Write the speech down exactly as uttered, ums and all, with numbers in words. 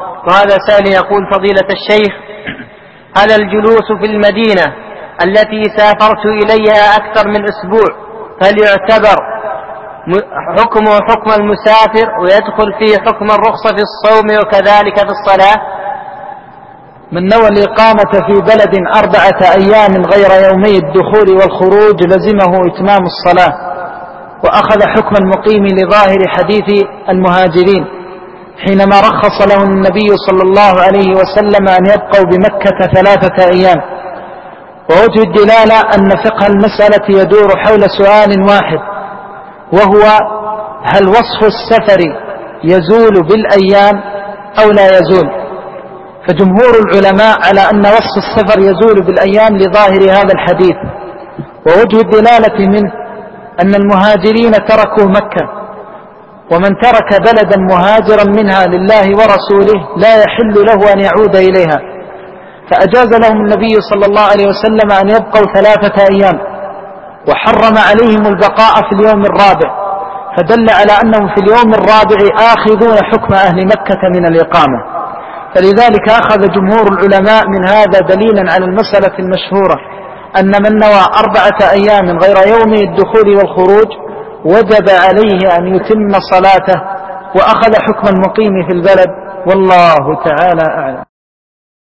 وهذا سائل يقول: فضيلة الشيخ، هل الجلوس في المدينة التي سافرت إليها أكثر من أسبوع هل يعتبر حكمه حكم المسافر ويدخل فيه حكم الرخصة في الصوم وكذلك في الصلاة؟ من نوى الإقامة في بلد أربعة أيام غير يومي الدخول والخروج لزمه إتمام الصلاة، وأخذ حكم المقيم لظاهر حديث المهاجرين حينما رخص له النبي صلى الله عليه وسلم أن يبقوا بمكة ثلاثة أيام. ووجه الدلالة أن فقه المسألة يدور حول سؤال واحد، وهو: هل وصف السفر يزول بالأيام أو لا يزول؟ فجمهور العلماء على أن وصف السفر يزول بالأيام لظاهر هذا الحديث. ووجه الدلالة منه أن المهاجرين تركوا مكة، ومن ترك بلدا مهاجرا منها لله ورسوله لا يحل له أن يعود إليها، فأجاز لهم النبي صلى الله عليه وسلم أن يبقوا ثلاثة أيام، وحرم عليهم البقاء في اليوم الرابع، فدل على أنهم في اليوم الرابع آخذون حكم أهل مكة من الإقامة. فلذلك أخذ جمهور العلماء من هذا دليلا على المسألة المشهورة أن من نوى أربعة أيام غير يوم الدخول والخروج وجب عليه أن يتم صلاته، وأخذ حكم المقيم في البلد، والله تعالى أعلم.